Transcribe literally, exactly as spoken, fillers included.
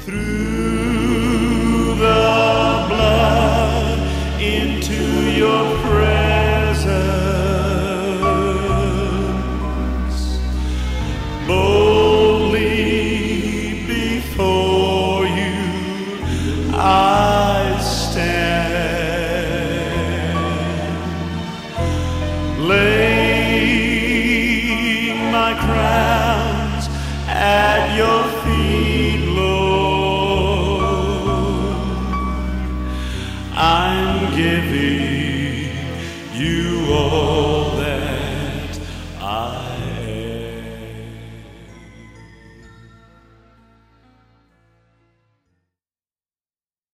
through the blood into your presence, boldly before you I stand, laying my crowns at your feet, Lord. I'm giving